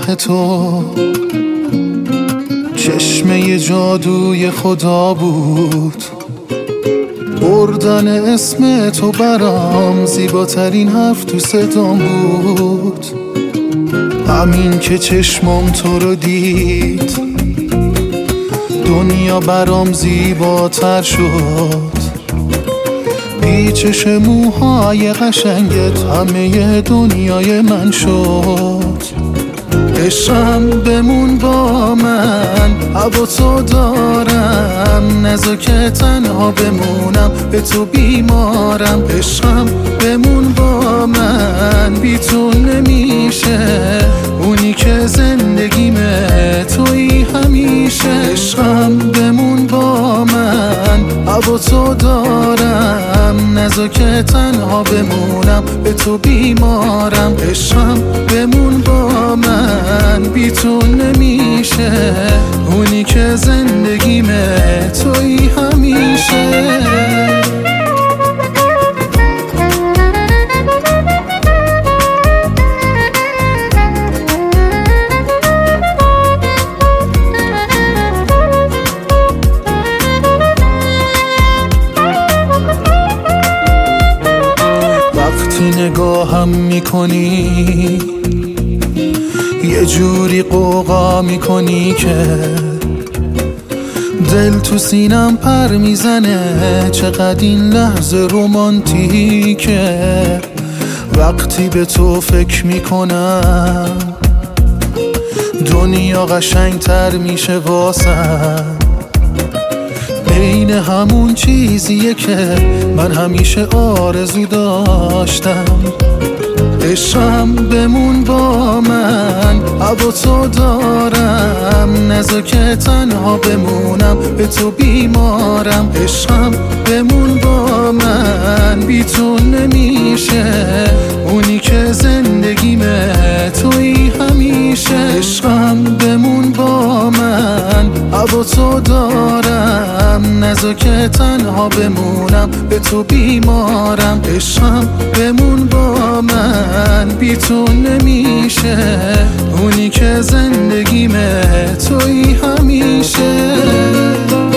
نگاه تو چشمه جادوی خدا بود، بردن اسم تو برام زیباترین حرف تو صدام بود. همین که چشمم تو رو دید دنیا برام زیباتر شد، پیچش موهای قشنگت همه دنیای من شد. عشقم بمون با من، هوا تو دارم، نذار که تنها بمونم، به تو بیمارم. عشقم بمون با من، بی تو نمیشه، اونی که زندگیمه تویی همیشه. عشقم بمون با من، هوا تو دارم، نذار که تنها بمونم، به تو بیمارم. عشقم بمون با من، بی تو نمیشه، اونی که زندگیمه تویی همیشه. وقتی نگاهم میکنی یه جوری قوقا میکنی که دل تو سینم پر میزنه، چقدر این لحظه رومانتیکه. وقتی به تو فکر میکنم دنیا قشنگتر میشه واسم، عین همون چیزیه که من همیشه آرزو داشتم. عشقم بمون با من، هوا تو دارم، نذار که تنها بمونم، به تو بیمارم. عشقم بمون با من، بی تو نمیشه، اونی که زندگیمه تویی همیشه. عشقم بمون با من، هوا تو دارم، نذار که تنها بمونم، به تو بیمارم. عشقم بمون با من، بی تو نمیشه، اونی که زندگیمه تویی همیشه.